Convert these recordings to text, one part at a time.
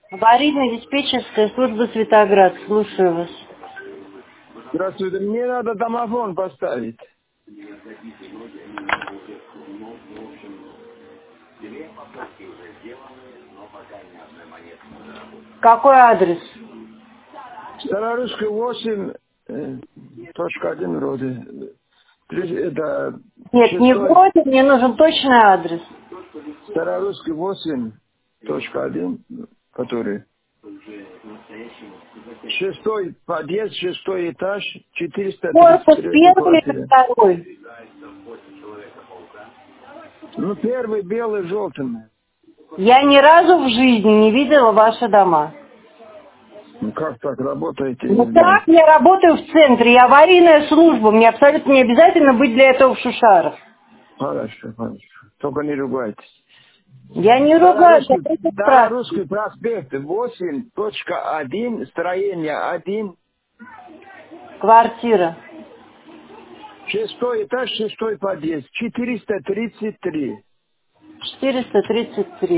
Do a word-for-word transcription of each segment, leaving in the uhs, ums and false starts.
Аварийно-диспетчерская служба Светоград. Слушаю вас. Здравствуйте, мне надо домофон поставить. Какой адрес? Старорусская восемь, э, точка один вроде. Три- Это Нет, не шестой, вроде, мне нужен точный адрес. Старорусский восемь, точка один, который. Шестой подъезд, шестой этаж, четыреста тридцать Корпус третья первый или квартира. второй? Ну, первый белый, желтый. Я ни разу в жизни не видела ваши дома. Ну, как так работаете, не Ну знаю. так, я работаю в центре, я аварийная служба, мне абсолютно не обязательно быть для этого в Шушарах. Хорошо, хорошо. Только не ругайтесь. Я не ругаюсь, я Старорусский, просто спрашиваю. Старорусский проспект восемь, точка один, строение один, Квартира. шестой этаж, шестой подъезд, четыреста тридцать три. четыреста тридцать три.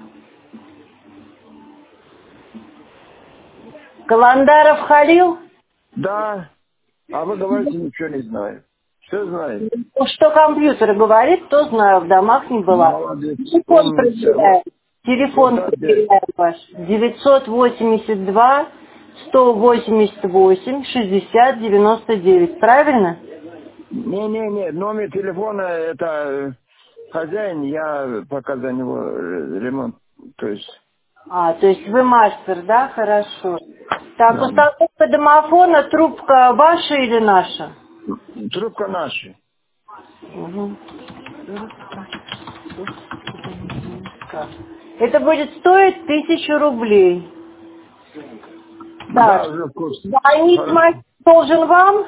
Каландаров Халил? Да, а вы говорите, ничего не знаю. Все знаю. Ну, что компьютер говорит, то знаю, в домах не была. Молодец, Телефон умница. Вот, проверяю. вот Телефон так делать. проверяю ваш. девятьсот восемьдесят два сто восемьдесят восемь шестьдесят девяносто девять. Правильно? Не-не-не, номер телефона это э, хозяин, я пока за него э, ремонт. То есть, А, то есть вы мастер, да? Хорошо. Так, да, да. установка домофона, трубка ваша или наша? Трубка наша. Мгм. Это будет стоить тысячу рублей. Да, Так, уже в курсе. звонить Хорошо. мастер должен вам?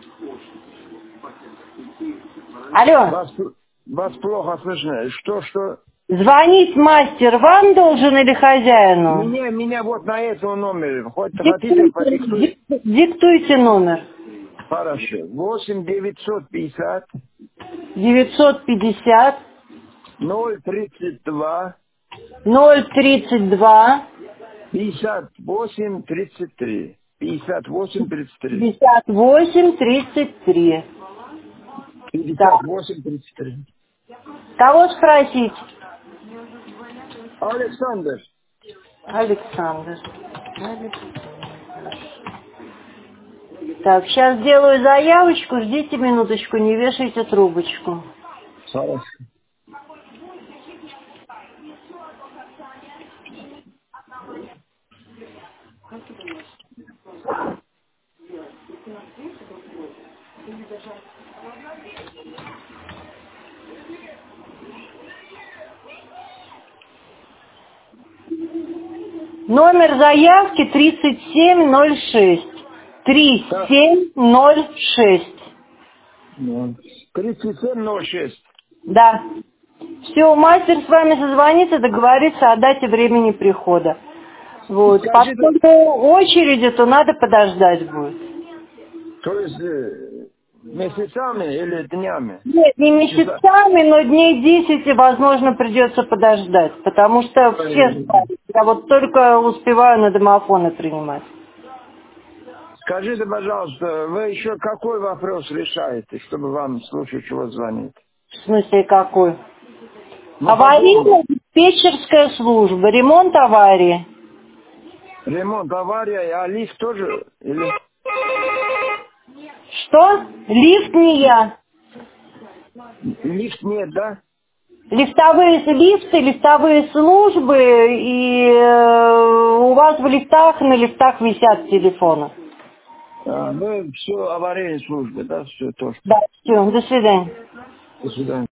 Алло, Вас, вас плохо слышно. Что, что? звонить мастер вам должен или хозяину? Меня, меня вот на этом номере. Хоть хотите, Диктуйте, подиктуй. дик- диктуйте номер. Хорошо. восемь девятьсот пятьдесят девятьсот пятьдесят ноль тридцать два ноль тридцать два пятьдесят восемь тридцать три. пятьдесят восемь тридцать три. пятьдесят восемь тридцать три. Так, пятьдесят восемь тридцать три. кого спросить? Александр. Александр. Александр. Так, сейчас сделаю заявочку, ждите минуточку, не вешайте трубочку. Хорошо. Номер заявки тридцать семь ноль шесть. тридцать Так. семь ноль шесть. Ну, тридцать семь ноль шесть. Да. Все, мастер с вами созвонится, договорится о дате времени прихода. Вот. Скажите, Поскольку очереди, то надо подождать будет. то есть э, месяцами или днями? Нет, не Часа? месяцами, но дней десять, и, возможно, придется подождать, потому что все Э, спят. Я вот только успеваю на домофоны принимать. Скажите, пожалуйста, вы еще какой вопрос решаете, чтобы вам слушать, чего звонит? В смысле какой? Ну, по дому. Аварийно-диспетчерская служба, ремонт аварии. Ремонт, авария, а лифт тоже? Или Что? Лифт не я. лифт нет, да? Лифтовые лифты, лифтовые службы, и э, у вас в лифтах, на лифтах висят телефоны. А, вы все аварийные службы, да, все то, что. Да, все, до свидания. До свидания.